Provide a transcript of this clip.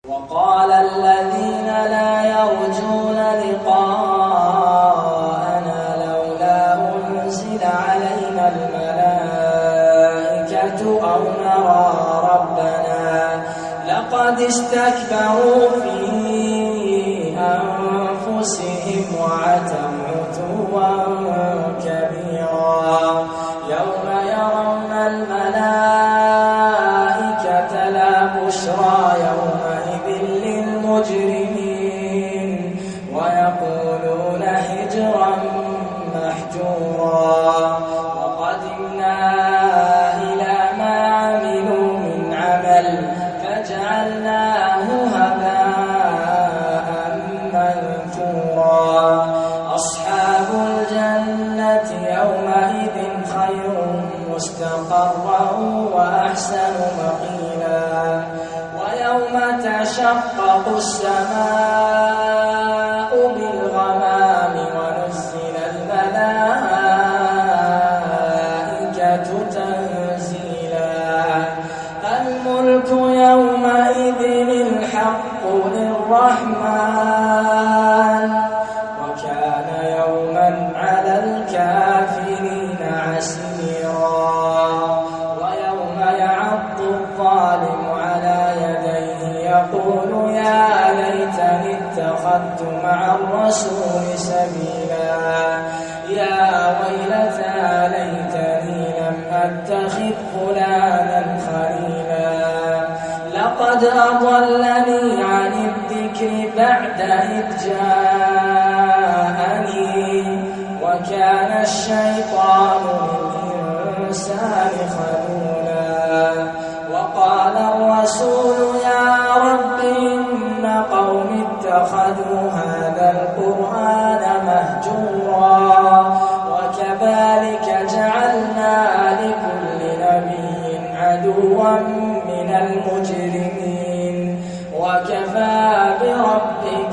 وقال الذين لا يرجون لقاءنا لولا أنزل علينا الملائكة أو نرى ربنا لقد استكبروا في أنفسهم وعتوا عتوا كبيرا يوم يرون الملائكة لا بشرى يومئذ للمجرمين ويقولون حجرا محجورا وقدمنا إلى ما عملوا من عمل فجعلناه هباء منثورا أصحاب الجنة يومئذ خير مستقرا وأحسن مقيلا ويوم تشقق السماء بالغمام ونزل الملائكة تنزيلا الملك يومئذ الحق للرحمن وكان يوما على الكافرين عسيرا ويوم يعض الظالم على يديه يقول يا ليتني اتخذت مع الرسول سبيلا يا ويلتى ليتني لم أتخذ فلانا خليلا لقد أضلني عن الذكر بعد إذ جاءني وكان الشيطان للإنسان خذولا وقال الرسول يا رب إن قوم اتخذوا هذا القرآن مهجورا وكذلك جعلنا لكل نبي عدوا من المجرمين وكفى بربك